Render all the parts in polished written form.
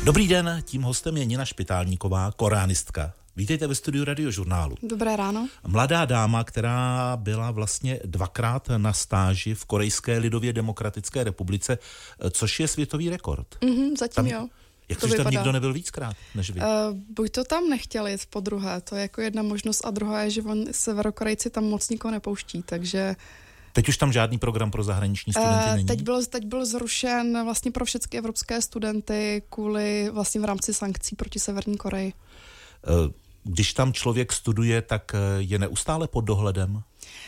Dobrý den, tím hostem je Nina Špitálníková, koreanistka. Vítejte ve studiu Radiožurnálu. Dobré ráno. Mladá dáma, která byla vlastně 2krát na stáži v Korejské lidově demokratické republice, což je světový rekord. Zatím tam, jo. Jak to, že tam nikdo nebyl víckrát než vy? Buď to tam nechtěli jít po druhé, to je jako jedna možnost, a druhá je, že Severokorejci tam moc nikoho nepouští, takže... Teď už tam žádný program pro zahraniční studenty není? Teď byl zrušen vlastně pro všechny evropské studenty kvůli vlastně v rámci sankcí proti Severní Koreji. Když tam člověk studuje, tak je neustále pod dohledem?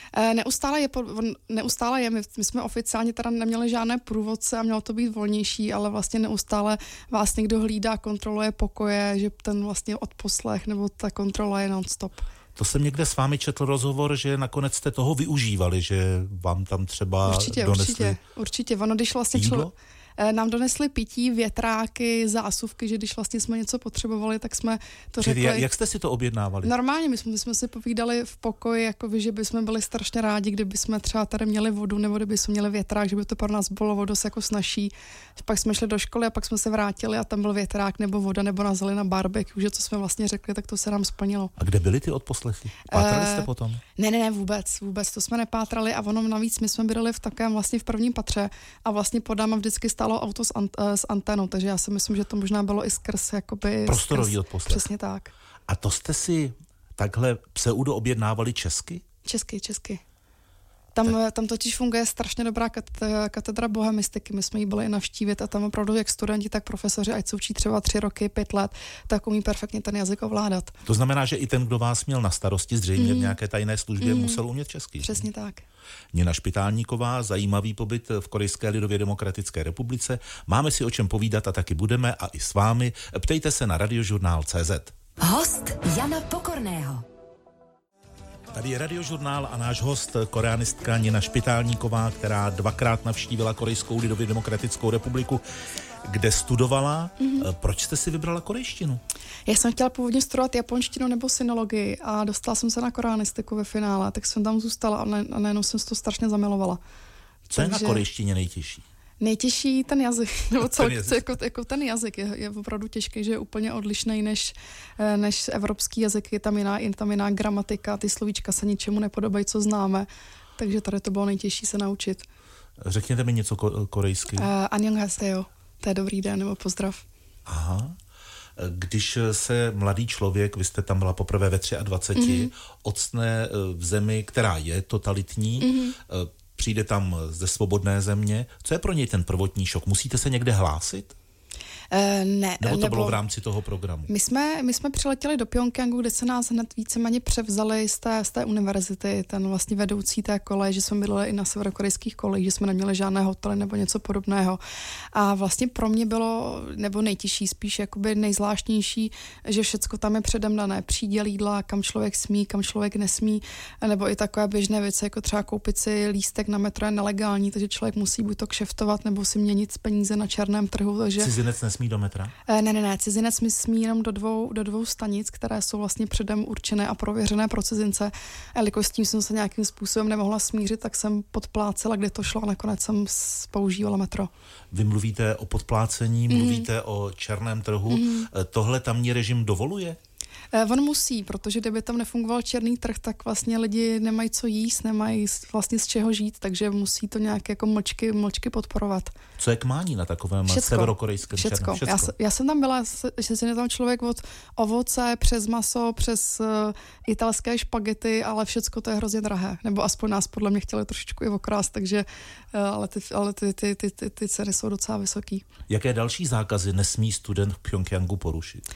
Neustále je. My jsme oficiálně teda neměli žádné průvodce a mělo to být volnější, ale vlastně neustále vás někdo hlídá, kontroluje pokoje, že ten vlastně odposlech nebo ta kontrola je non-stop. To jsem někde s vámi četl rozhovor, že nakonec jste toho využívali, že vám tam třeba donesli... Určitě. Ono, když vlastně nám donesli pití, větráky, zásuvky, že když vlastně jsme něco potřebovali, tak jsme to řekli. Jak jste si to objednávali? Normálně, my jsme si povídali v pokoji, jako že bychom byli strašně rádi, kdyby jsme třeba tady měli vodu, nebo kdyby jsme měli větrák, že by to pro nás bylo dost jako snažší. Pak jsme šli do školy a pak jsme se vrátili a tam byl větrák nebo voda, nebo nás vzali na barbecue, že co jsme vlastně řekli, tak to se nám splnilo. A kde byly ty odposlechy? Pátrali jste potom? Ne, vůbec, to jsme nepátrali a ono navíc my jsme bydleli v takém vlastně v prvním patře a vlastně pod náma vždycky stálo auto s anténou, takže já si myslím, že to možná bylo i skrz jakoby... Prostorový odposlech. Přesně tak. A to jste si takhle pseudo objednávali česky? Česky. Tam totiž funguje strašně dobrá katedra bohemistiky. My jsme ji byli i navštívit a tam opravdu jak studenti, tak profesoři, ať se učí třeba 3 roky, 5 let, tak umí perfektně ten jazyk ovládat. To znamená, že i ten, kdo vás měl na starosti, zřejmě v nějaké tajné službě, musel umět česky. Přesně tak. Nina Špitálníková, zajímavý pobyt v Korejské lidově demokratické republice. Máme si o čem povídat a taky budeme a i s vámi. Ptejte se na radiožurnál.cz. Host Jana Pokorného. Tady je Radiožurnál a náš host, koreanistka Nina Špitálníková, která 2krát navštívila Korejskou lidově demokratickou republiku, kde studovala. Proč jste si vybrala korejštinu? Já jsem chtěla původně studovat japonštinu nebo sinologii a dostala jsem se na koreanistiku ve finále, tak jsem tam zůstala a najednou jsem se to strašně zamilovala. Co je na korejštině nejtěžší? Nejtěžší ten jazyk, nebo jako ten jazyk je opravdu těžký, že je úplně odlišný než evropský jazyk, je tam jiná gramatika, ty slovíčka se ničemu nepodobají, co známe, takže tady to bylo nejtěžší se naučit. Řekněte mi něco korejsky. Annyeonghaseyo, to je dobrý den, nebo pozdrav. Aha. Když se mladý člověk, vy jste tam byla poprvé ve 23, octne v zemi, která je totalitní, přijde tam ze svobodné země. Co je pro něj ten prvotní šok? Musíte se někde hlásit? Ne. Nebo to bylo v rámci toho programu? My jsme přiletěli do Pjongjangu, kde se nás hned víceméně převzali z té univerzity, ten vlastně vedoucí té koleje, že jsme bydleli i na severokorejských kolejích, že jsme neměli žádné hotely nebo něco podobného. A vlastně pro mě bylo, nebo nejtěžší, spíš jakoby nejzvláštnější, že všecko tam je předem dané. Příděl jídla, kam člověk smí, kam člověk nesmí, nebo i takové běžné věci, jako třeba koupit si lístek na metro je nelegální, takže člověk musí buď to kšeftovat, nebo si měnit peníze na černém trhu. Takže... Cizinec nesmí do metra? Ne, cizinec smí jenom do dvou stanic, které jsou vlastně předem určené a prověřené pro cizince. A jelikož s tím jsem se nějakým způsobem nemohla smířit, tak jsem podplácela, kde to šlo a nakonec jsem používala metro. Vy mluvíte o podplácení, mluvíte o černém trhu. Tohle tamní režim dovoluje? On musí, protože kdyby tam nefungoval černý trh, tak vlastně lidi nemají co jíst, nemají vlastně z čeho žít, takže musí to nějak jako mlčky podporovat. Co je k mání na takovém severokorejském černém? Všecko. Já jsem tam byla, že je tam člověk od ovoce, přes maso, přes italské špagety, ale všecko to je hrozně drahé. Nebo aspoň nás podle mě chtěli trošičku i okrást, takže ale ty ceny jsou docela vysoký. Jaké další zákazy nesmí student v Pjongjangu porušit?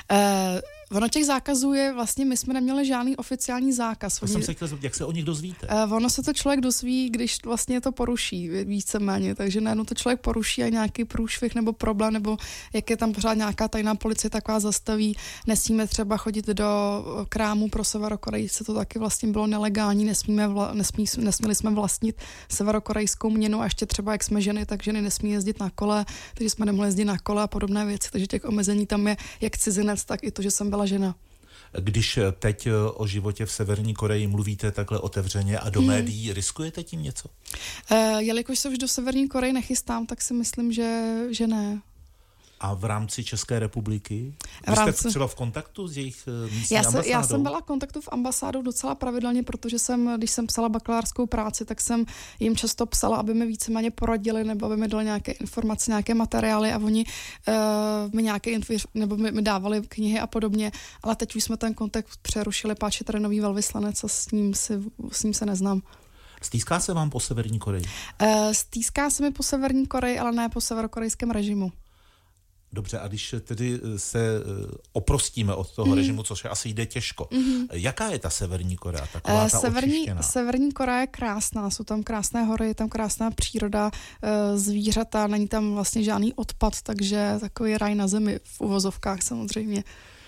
Ono těch zákazů je vlastně, my jsme neměli žádný oficiální zákaz. Jsem se chtěl, jak se o nich dozvíte? Ono se to člověk dozví, když vlastně to poruší víceméně, takže najednou to člověk poruší a nějaký průšvih nebo problém, nebo jak je tam pořád nějaká tajná policie taková zastaví, nesmíme třeba chodit do krámu pro Severokorejce, to taky vlastně bylo nelegální, nesměli jsme vlastnit severokorejskou měnu a ještě třeba jak jsme ženy, tak ženy nesmí jezdit na kole, takže jsme nemohli jezdit na kole a podobné věci, takže těch omezení tam je jak cizinec, tak i to, že jsem byla žena. Když teď o životě v Severní Koreji mluvíte takhle otevřeně a do médií, riskujete tím něco? Jelikož se už do Severní Koreji nechystám, tak si myslím, že ne. A v rámci České republiky? Vy jste třeba v kontaktu s jejich místní ambasádou? Já jsem byla v kontaktu v ambasádou docela pravidelně, protože když jsem psala bakalářskou práci, tak jsem jim často psala, aby mi víceméně poradili nebo aby mi dali nějaké informace, nějaké materiály a oni mi dávali knihy a podobně, ale teď už jsme ten kontakt přerušili, páč je tady nový velvyslanec a s ním se neznám. Stýská se vám po Severní Koreji? Stýská se mi po Severní Koreji, ale ne po severokorejském režimu. Dobře, a když tedy se oprostíme od toho režimu, což asi jde těžko, jaká je ta Severní Korea? Taková ta očištěná? Severní Korea je krásná, jsou tam krásné hory, je tam krásná příroda, zvířata, není tam vlastně žádný odpad, takže takový raj na zemi v uvozovkách samozřejmě.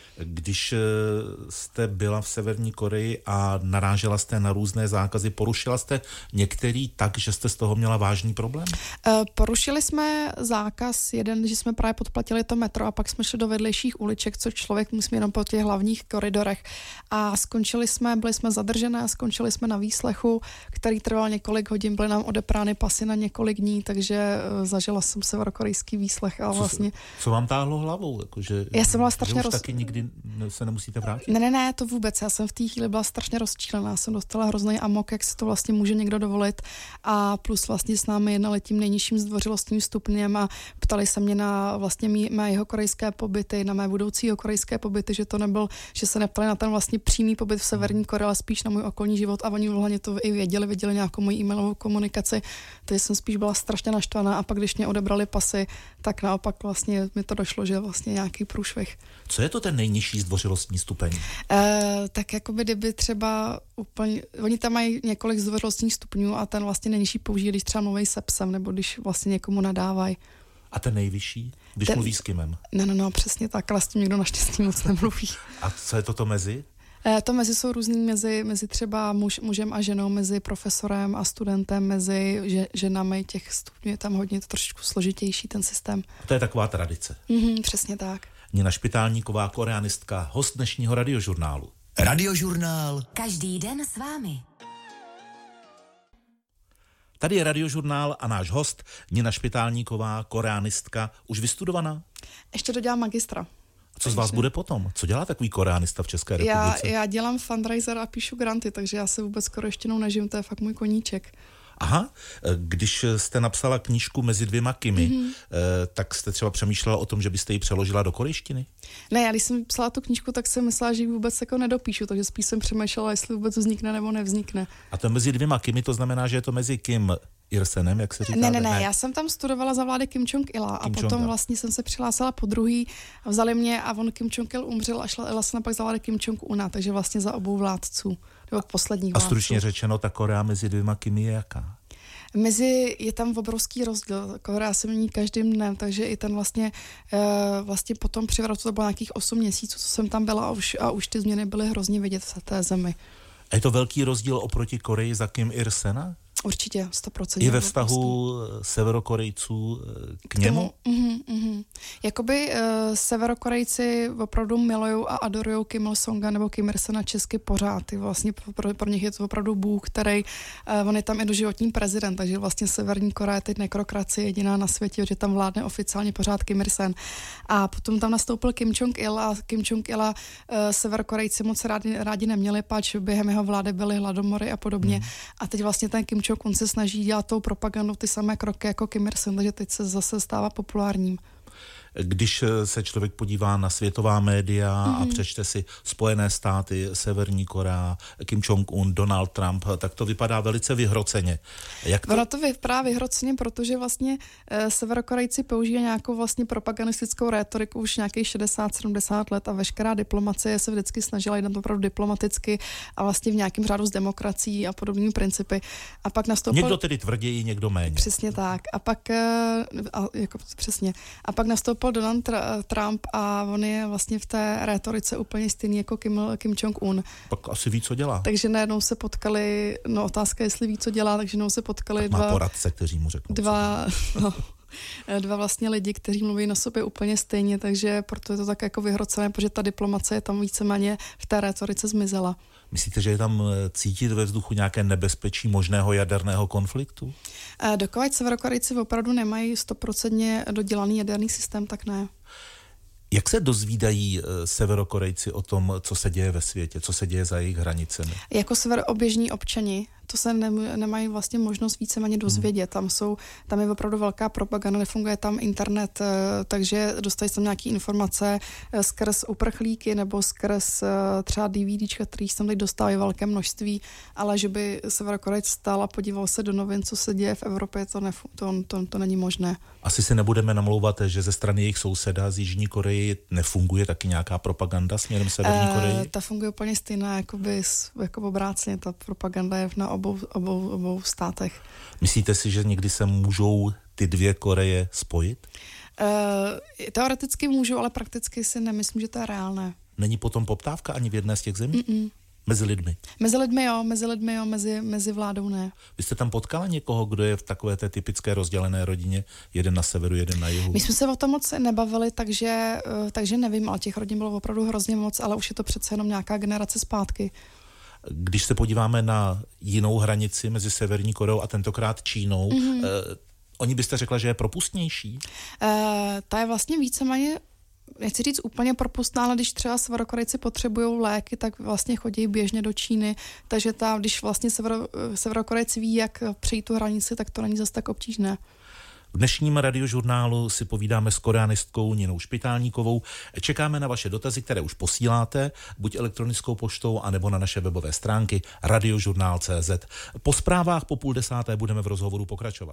Když jste byla v Severní Koreji a narážela jste na různé zákazy, porušila jste některý tak, že jste z toho měla vážný problém? Porušili jsme zákaz jeden, že jsme právě podplatili to metro a pak jsme šli do vedlejších uliček, co člověk musí jenom po těch hlavních koridorech. A byli jsme zadržené a skončili jsme na výslechu, který trval několik hodin, byly nám odeprány pasy na několik dní, takže zažila jsem severokorejský výslech. A vlastně... Co vám táhlo hlavou? Já jsem byla strašně taky nikdy se nemusíte vrátit? Ne, to vůbec. Já jsem v té chvíli byla strašně rozčílená. Jsem dostala hrozný amok, jak si to vlastně může někdo dovolit. A plus vlastně s námi jednali tím nejnižším zdvořilostním stupněm a ptali se mě na vlastně mé jihokorejské pobyty, na mé budoucí jihokorejské pobyty, že se neptali na ten vlastně přímý pobyt v Severní Koreji, ale spíš na můj okolní život a oni hlavně to i věděli nějakou moji e-mailovou komunikaci. Takže jsem spíš byla strašně naštvaná a pak když mě odebrali pasy, tak naopak vlastně mi to došlo, že vlastně nějaký průšvih. Co je to ten nejnižší zdvořilostní stupeň? Tak jakoby kdyby třeba úplně, oni tam mají několik zdvořilostních stupňů a ten vlastně nejnižší použijí, když třeba mluví se psem nebo když vlastně někomu nadávají. A ten nejvyšší? Když mluví s kýmem? No, přesně tak, ale s tím někdo naštěstí moc nemluví. A co je to mezi? To mezi jsou různý mezi třeba mužem a ženou, mezi profesorem a studentem, mezi ženami těch stupňů je tam hodně to trošičku složitější ten systém. A to je taková tradice. Přesně tak. Nina Špitálníková, koreanistka, host dnešního radiožurnálu. Radiožurnál. Každý den s vámi. Tady je radiožurnál a náš host Nina Špitálníková, koreanistka, už vystudovaná? Ještě dodělám magistra. Co z vás bude potom? Co dělá takový koreanista v České republice? Já dělám fundraiser a píšu granty, takže já se vůbec korejštinou nežiju, to je fakt můj koníček. Aha, když jste napsala knížku Mezi dvěma Kimi, tak jste třeba přemýšlela o tom, že byste ji přeložila do korejštiny? Ne, já když jsem psala tu knížku, tak jsem myslela, že ji vůbec jako nedopíšu, takže spíš jsem přemýšlela, jestli vůbec vznikne nebo nevznikne. A to Mezi dvěma Kimi, to znamená, že je to mezi Kim Ir-senem, jak se říká? Ne, já jsem tam studovala za vlády Kim Jong-ila a potom vlastně jsem se přihlásila podruhý, vzali mě a on Kim Jong-il umřel a šla jsem pak za vlády Kim Jong-una, takže vlastně za obou vládců, nebo posledních vládců. A stručně řečeno, ta Korea mezi dvěma Kimi je jaká? Je tam obrovský rozdíl, Korea se mění každým dnem, takže i ten vlastně potom přivratu to bylo nějakých 8 měsíců, co jsem tam byla a už ty změny byly hrozně vidět v té zemi. A je to velký rozdíl oproti Koreji za Kim Ir-sena? Určitě, 100%. I ve vztahu Severokorejců k němu? Jakoby Severokorejci opravdu milujou a adorujou Kim Il-sunga nebo Kim Ir-sena česky pořád. Vlastně pro nich je to opravdu bůh, který, on je tam i doživotní prezident, takže vlastně Severní Korea je teď nekrokracie jediná na světě, že tam vládne oficiálně pořád Kim Ir-sen. A potom tam nastoupil Kim Jong-il a Kim Jong-ila Severokorejci moc rádi neměli, páč během jeho vlády byly hladomory a podobně. A teď vlastně ten Kim Jong-un se snaží dělat tou propagandou ty samé kroky jako Kim Ir-sen, takže teď se zase stává populárním. Když se člověk podívá na světová média a přečte si Spojené státy, Severní Korea, Kim Jong-un, Donald Trump, tak to vypadá velice vyhroceně. Ono to vypadá vyhroceně, protože vlastně Severokorejci používají nějakou vlastně propagandistickou rétoriku už nějakých 60-70 let a veškerá diplomacie se vždycky snažila jít opravdu diplomaticky a vlastně v nějakém řádu s demokracií a podobnými principy. A pak nastoupil... Někdo tedy tvrději, někdo méně. Přesně tak. A pak nastoupil Donald Trump a on je vlastně v té rétorice úplně stejný jako Kim Jong-un. Pak asi ví, co dělá. Takže najednou se potkali, otázka jestli ví, co dělá, takže najednou se potkali tak má poradce, kteří mu řeknou. dva vlastně lidi, kteří mluví na sobě úplně stejně, takže proto je to tak jako vyhrocené, protože ta diplomacie je tam víceméně v té rétorice zmizela. Myslíte, že je tam cítit ve vzduchu nějaké nebezpečí možného jaderného konfliktu? Dokud Severokorejci opravdu nemají 100% dodělaný jaderný systém, tak ne. Jak se dozvídají Severokorejci o tom, co se děje ve světě, co se děje za jejich hranicemi? Jako severooběžní občani, to se nemají vlastně možnost víceméně dozvědět. Tam je opravdu velká propaganda, nefunguje tam internet, takže dostají tam nějaké informace skrz uprchlíky nebo skrz třeba DVDčka, kterých tam teď dostávají velké množství, ale že by Severokorejec stál a podíval se do novin, co se děje v Evropě, to není možné. Asi si nebudeme namlouvat, že ze strany jejich souseda z Jižní Koreji nefunguje taky nějaká propaganda směrem Severní Koreji? Ta funguje úplně stejná, jako obráceně, ta propaganda je na obou státech. Myslíte si, že někdy se můžou ty dvě Koreje spojit? Teoreticky můžou, ale prakticky si nemyslím, že to je reálné. Není potom poptávka ani v jedné z těch zemí? Mezi lidmi? Mezi lidmi jo, mezi vládou ne. Vy jste tam potkala někoho, kdo je v takové té typické rozdělené rodině, jeden na severu, jeden na jihu? My jsme se o tom moc nebavili, takže nevím, ale těch rodin bylo opravdu hrozně moc, ale už je to přece jenom nějaká generace zpátky. Když se podíváme na jinou hranici mezi Severní Koreou a tentokrát Čínou, oni byste řekla, že je propustnější? Ta je vlastně víceméně, nechci říct úplně propustná, ale když třeba Severokorejci potřebují léky, tak vlastně chodí běžně do Číny, takže když vlastně Severokorejci ví, jak přejít tu hranici, tak to není zase tak obtížné. V dnešním radiožurnálu si povídáme s koreanistkou Ninou Špitálníkovou. Čekáme na vaše dotazy, které už posíláte, buď elektronickou poštou, anebo na naše webové stránky radiožurnál.cz. Po zprávách po 9:30 budeme v rozhovoru pokračovat.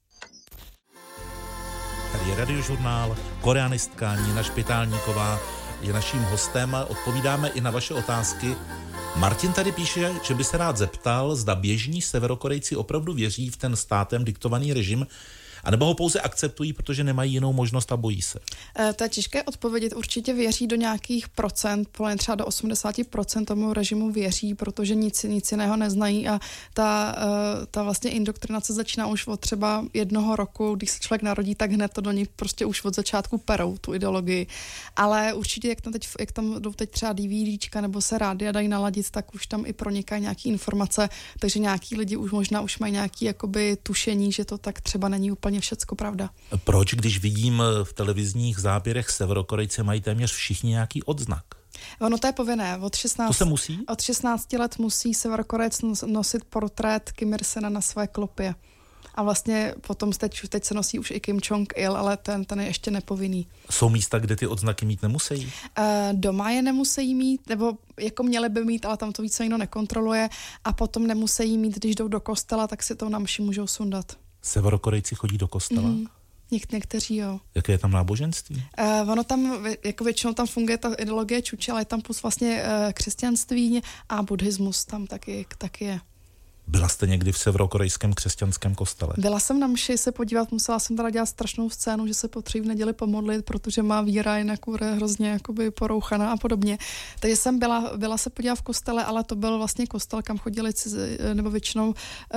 Tady je radiožurnál, koreanistka Nina Špitálníková je naším hostem. Odpovídáme i na vaše otázky. Martin tady píše, že by se rád zeptal, zda běžní Severokorejci opravdu věří v ten státem diktovaný režim, anebo ho pouze akceptují, protože nemají jinou možnost a bojí se. To je těžké odpovědět. Určitě věří do nějakých procent, třeba do 80% tomu režimu věří, protože nic jiného neznají a ta vlastně indoktrinace začíná už od třeba 1 roku, když se člověk narodí, tak hned to do ní prostě už od začátku perou, tu ideologii. Ale určitě, jak tam jdou teď třeba DVDčka nebo se rádia dají naladit, tak už tam i pronikají nějaké informace, takže nějaký lidi už možná už mají nějaké jakoby tušení, že to tak třeba není úplně všecko pravda. Proč, když vidím v televizních záběrech Severokorejce, mají téměř všichni nějaký odznak? Ono to je povinné. To se musí? Od 16 let musí Severokorejec nosit portrét Kim Il-sena na své klopě. A vlastně potom teď se nosí už i Kim Jong-il, ale ten je ještě nepovinný. Jsou místa, kde ty odznaky mít nemusí? Doma je nemusí mít, nebo jako měli by mít, ale tam to více nikdo nekontroluje. A potom nemusí mít, když jdou do kostela, tak si to na mši můžou sundat. Severokorejci chodí do kostela? Někteří jo. Jaké je tam náboženství? Ono tam, jako většinou tam funguje ta ideologie čuči, ale je tam plus vlastně křesťanství a buddhismus tam taky je. Byla jste někdy v severokorejském křesťanském kostele? Byla jsem na mši se podívat, musela jsem teda dělat strašnou scénu, že se potřebuji v neděli pomodlit, protože má víra jinak bude hrozně jakoby porouchaná a podobně. Takže jsem byla se podívat v kostele, ale to byl vlastně kostel, kam chodili nebo většinou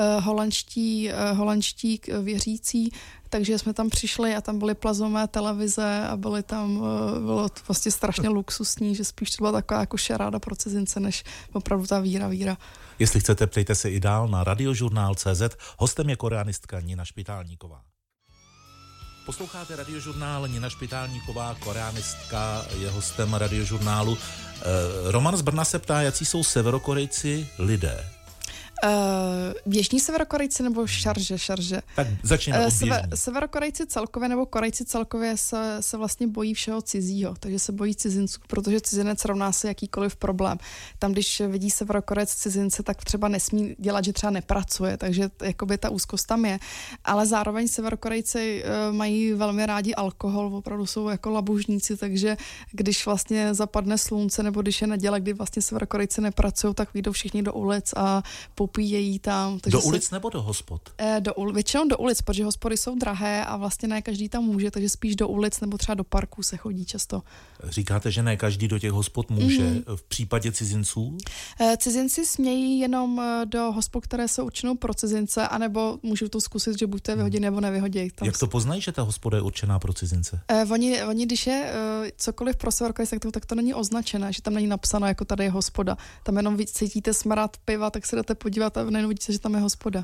holandští věřící, takže jsme tam přišli a tam byly plazmové televize a bylo to vlastně strašně luxusní, že spíš to byla taková jako šaráda pro cizince, než opravdu ta víra. Jestli chcete, ptejte se i dál na radiožurnál.cz. Hostem je koreanistka Nina Špitálníková. Posloucháte radiožurnál, Nina Špitálníková, koreanistka, je hostem radiožurnálu. Roman z Brna se ptá, jací jsou Severokorejci lidé? Běžní Severokorejci nebo šarže? Tak začněme od běžní. Severokorejci celkově nebo Korejci celkově se vlastně bojí všeho cizího, takže se bojí cizinců, protože cizinec rovná se jakýkoliv problém. Tam, když vidí Severokorejec cizince, tak třeba nesmí dělat, že třeba nepracuje, takže jakoby ta úzkost tam je. Ale zároveň Severokorejci mají velmi rádi alkohol, opravdu jsou jako labužníci, takže když vlastně zapadne slunce nebo když je neděle, kdy vlastně Severokorejci nepracují, tak vyjdou všichni do ulic a popíjejí tam. Do ulic nebo do hospod? Většinou do ulic, protože hospody jsou drahé a vlastně ne každý tam může, takže spíš do ulic nebo třeba do parků se chodí často. Říkáte, že ne každý do těch hospod může. V případě cizinců? Cizinci smějí jenom do hospod, které jsou určenou pro cizince, anebo můžou to zkusit, že buď to vyhodí nebo nevyhodí. Jak to poznají, že ta hospoda je určená pro cizince? Oni když je cokoliv pro Severokorejce, tak to není označené, že tam není napsáno, jako tady je hospoda. Tam jenom cítíte smrad piva, tak se jdete podívat a nejenom vidíte, že tam je hospoda.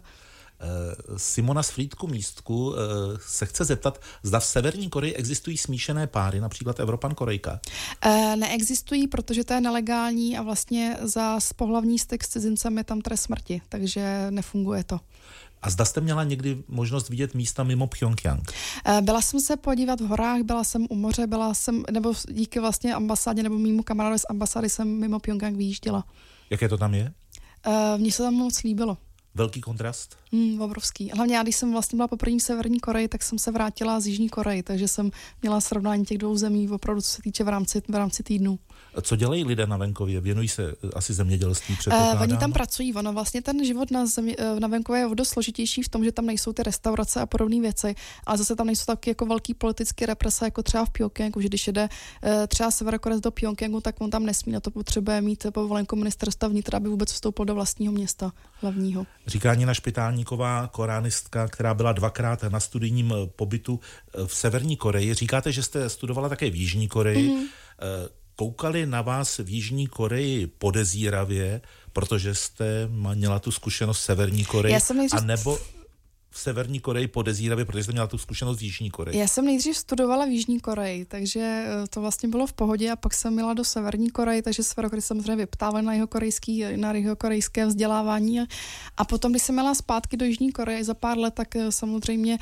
Simona z Frýdku Místku se chce zeptat, zda v Severní Koreji existují smíšené páry, například Evropan-Korejka? Neexistují, protože to je nelegální a vlastně za pohlavní styk s cizincem je tam trest smrti, takže nefunguje to. A zda jste měla někdy možnost vidět místa mimo Pchjongjang? Byla jsem se podívat v horách, byla jsem u moře, nebo díky vlastně ambasádě nebo mýmu kamarádovi z ambasády jsem mimo Pchjongjang vyjížděla. Jaké to tam je? Mně se tam moc líbilo. Velký kontrast? Obrovský. Hlavně já, když jsem vlastně byla poprvé v Severní Koreji, tak jsem se vrátila z Jižní Koreji, takže jsem měla srovnání těch dvou zemí opravdu, co se týče v rámci týdnu. Co dělají lidé na venkově? Věnují se asi zemědělství, předpokládám? Oni tam pracují. Ono vlastně ten život na venkově je dost složitější v tom, že tam nejsou ty restaurace a podobné věci, ale zase tam nejsou taky jako velký politické represe, jako třeba v Pchjongjangu, že když jede třeba Severokorejec do Pchjongjangu, tak on tam nesmí, na to potřebuje mít povolenku ministerstva vnitra, aby vůbec vstoupil do vlastního města hlavního. Říká Nina Špitálníková, koránistka, která byla 2krát na studijním pobytu v Severní Koreji. Říkáte, že jste studovala také v Jižní Koreji. Koukali na vás v Jižní Koreji podezíravě, protože jste měla tu zkušenost v Severní Koreji, anebo v Severní Koreji podezíravě, protože jste měla tu zkušenost v Jižní Koreji? Já jsem nejdřív studovala v Jižní Koreji, takže to vlastně bylo v pohodě a pak jsem měla do Severní Koreji, takže Severokorejci samozřejmě vyptávali na jihokorejské vzdělávání a potom, když jsem měla zpátky do Jižní Koreje za pár let, tak samozřejmě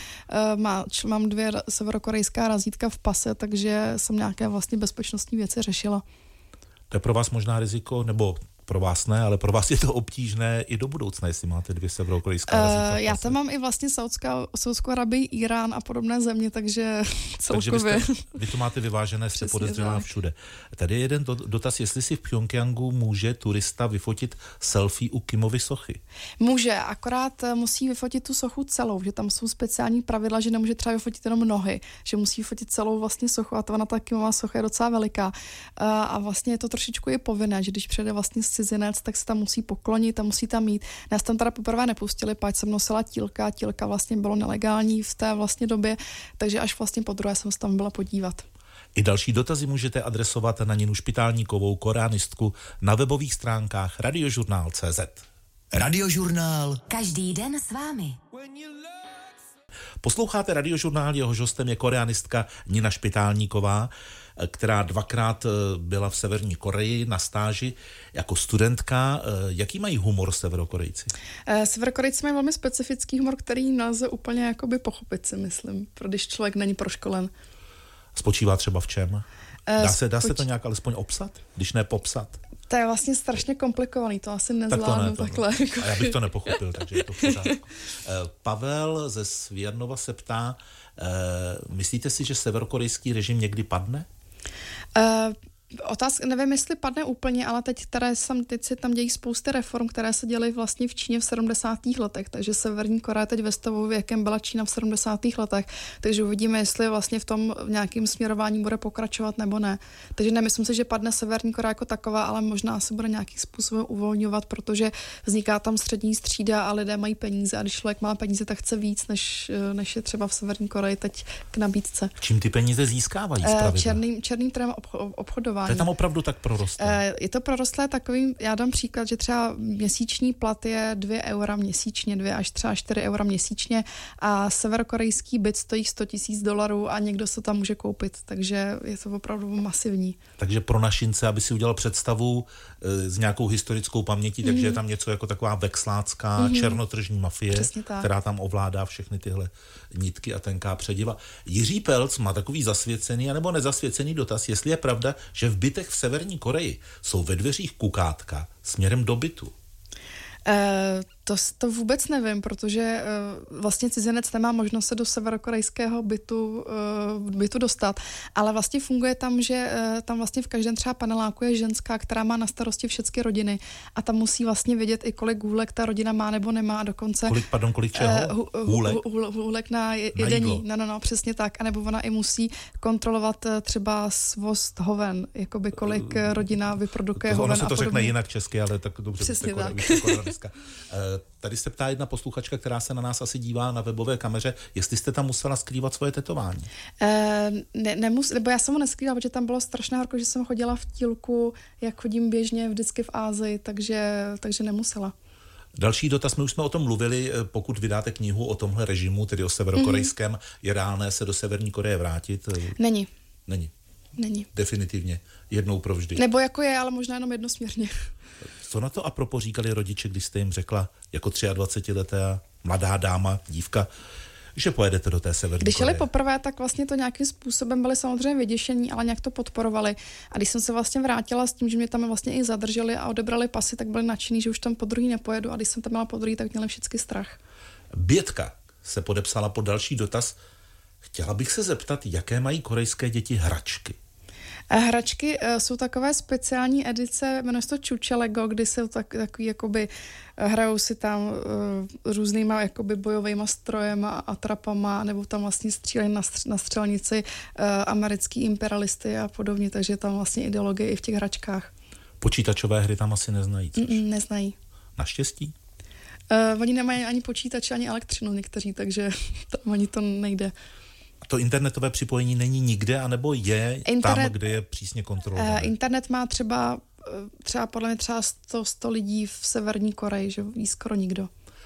mám 2 severokorejská razítka v pase, takže jsem nějaké vlastně bezpečnostní věci řešila. To je pro vás možná riziko, nebo pro vás ne, ale pro vás je to obtížné i do budoucna, jestli máte 2 severokorejská razítka. Já tam mám i vlastně Saudskou Arabii, Irán a podobné země, takže celkově. Takže vy to máte vyvážené, jste podezřelá všude. Tady je jeden dotaz, jestli si v Pchjongjangu může turista vyfotit selfie u Kimovy sochy? Může, akorát musí vyfotit tu sochu celou, že tam jsou speciální pravidla, že nemůže třeba vyfotit jenom nohy, že musí vyfotit celou vlastně sochu a ta Kimová socha je docela veliká. A vlastně je to trošičku i povinné, že když přijde vlastně cizinec, tak se tam musí poklonit a musí tam mít. Nás tam teda poprvé nepustili, páč jsem nosila tílka vlastně bylo nelegální v té vlastně době, takže až vlastně podruhé jsem se tam byla podívat. I další dotazy můžete adresovat na Ninu Špitálníkovou, koránistku, na webových stránkách radiožurnál.cz. Radiožurnál. Každý den s vámi. Posloucháte Radiožurnál, jehož hostem je koreanistka Nina Špitálníková, která 2krát byla v Severní Koreji na stáži jako studentka. Jaký mají humor Severokorejci? Severokorejci mají velmi specifický humor, který nelze úplně jakoby pochopit, si myslím, když člověk není proškolen. Spočívá třeba v čem? Dá se to nějak alespoň obsat, když ne popsat? To je vlastně strašně komplikovaný, to asi nezvládnu takhle. A já bych to nepochopil, takže je to v pořádku. Pavel ze Svěrnova se ptá, myslíte si, že severokorejský režim někdy padne? Otázka, nevím, jestli padne úplně, ale teď se tam dějí spousty reform, které se děly vlastně v Číně v 70. letech, takže Severní Korea teď ve stavu, v jakém byla Čína v 70. letech, takže uvidíme, jestli vlastně v tom v nějakým směrování bude pokračovat nebo ne. Takže nemyslím si, že padne Severní Korea jako taková, ale možná se bude nějakým způsobem uvolňovat, protože vzniká tam střední třída a lidé mají peníze a když člověk má peníze, tak chce víc, než je třeba v Severní Koreji teď k nabídce. Čím ty peníze získávají zpravidla? Černým trhem obchodování. To je tam opravdu tak prorostlé? Je to prorostlé takovým, já dám příklad, že třeba měsíční plat je 2 eura měsíčně, 2 až třeba 4 eura měsíčně a severokorejský byt stojí $100,000 a někdo se tam může koupit, takže je to opravdu masivní. Takže pro našince, aby si udělal představu s nějakou historickou pamětí, takže je tam něco jako taková vekslácká černotržní mafie, která tam ovládá všechny tyhle nitky a tenká přediva. Jiří Pelc má takový zasvěcený anebo nezasvěcený dotaz, jestli je pravda, že v bytech v Severní Koreji jsou ve dveřích kukátka směrem do bytu. To vůbec nevím, protože vlastně cizinec nemá možnost se do severokorejského bytu dostat, ale vlastně funguje tam, že tam vlastně v každém třeba paneláku je ženská, která má na starosti všechny rodiny a tam musí vlastně vědět i kolik hůlek ta rodina má nebo nemá a dokonce... Kolik čeho? Hůlek? Hůlek na jedení. No, přesně tak. A nebo ona i musí kontrolovat třeba svost hoven, jakoby kolik rodina vyprodukuje hoven. Ono se to řekne jinak česky, ale tak dobře. Přesně tak. Tady se ptá jedna posluchačka, která se na nás asi dívá na webové kameře, jestli jste tam musela skrývat svoje tetování. Nebo já jsem ho neskrývala, protože tam bylo strašné horko, že jsem chodila v tílku, jak chodím běžně vždycky v Ázii, takže nemusela. Další dotaz, my už jsme o tom mluvili, pokud vydáte knihu o tomhle režimu, tedy o severokorejském, je reálné se do Severní Koreje vrátit? Není. Definitivně. Jednou provždy. Nebo jako je, ale možná jenom jednosměrně. Co na to apropo říkali rodiče, když jste jim řekla jako 23letá mladá dáma, dívka, že pojedete do té Severní Koreje? Když jeli poprvé, tak vlastně to nějakým způsobem byli samozřejmě vyděšení, ale nějak to podporovali. A když jsem se vlastně vrátila s tím, že mě tam vlastně i zadrželi a odebrali pasy, tak byli nadšení, že už tam podruhý nepojedu a když jsem tam měla podruhý, tak měli všichni strach. Bětka se podepsala pod další dotaz. Chtěla bych se zeptat, jaké mají korejské děti hračky? Hračky jsou takové speciální edice, jmenuje se to Chucha Lego, kdy se takový jakoby hrajou si tam různýma jakoby bojovýma strojema a trapama, nebo tam vlastně střílejí na střelnici americký imperialisty a podobně, takže tam vlastně ideologie i v těch hračkách. Počítačové hry tam asi neznají, což? Neznají. Naštěstí? Oni nemají ani počítače, ani elektřinu někteří, takže tam ani to nejde. To internetové připojení není nikde, anebo je tam, kde je přísně kontrolované? Internet má třeba podle mě třeba 100 lidí v Severní Koreji, že ví skoro nikdo.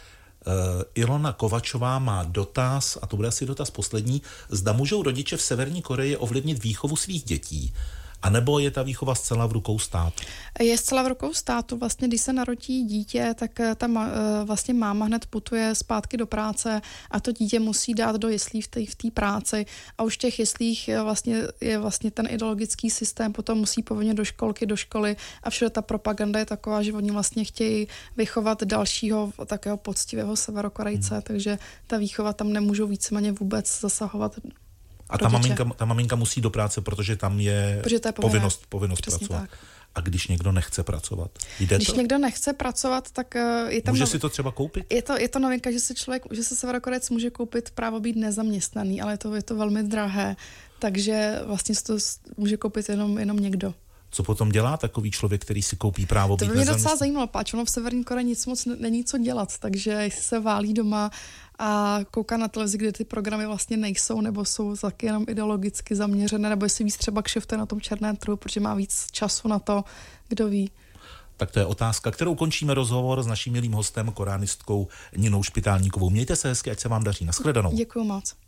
Ilona Kovačová má dotaz, a to bude asi dotaz poslední, zda můžou rodiče v Severní Koreji ovlivnit výchovu svých dětí, anebo je ta výchova zcela v rukou státu? Je zcela v rukou státu. Vlastně, když se narodí dítě, tak ta vlastně máma hned putuje zpátky do práce a to dítě musí dát do jeslí v té práci. A už v těch jeslích je vlastně ten ideologický systém, potom musí povinně do školy a všude ta propaganda je taková, že oni vlastně chtějí vychovat dalšího takého poctivého Severokorejce, takže ta výchova tam nemůžou víceméně vůbec zasahovat. A ta maminka musí do práce, protože tam je povinnost pracovat. Tak. A když někdo nechce pracovat? Když někdo nechce pracovat, tak je tam... Může si to třeba koupit? Je to novinka, že se Severokorejec může koupit právo být nezaměstnaný, ale je to velmi drahé, takže vlastně si to může koupit jenom někdo. Co potom dělá takový člověk, který si koupí právo být nezaměstnaný? To by mě docela zajímalo, páč, ono v Severní Koreji nic moc není co dělat, takže jestli se válí doma a kouká na televizi, kde ty programy vlastně nejsou, nebo jsou taky jenom ideologicky zaměřené, nebo jestli víc třeba kšeftuje na tom černém trhu, protože má víc času na to, kdo ví. Tak to je otázka, kterou končíme rozhovor s naším milým hostem, koránistkou Ninou Špitálníkovou. Mějte se hezky, ať se vám daří. Nashledanou. Děkuju moc.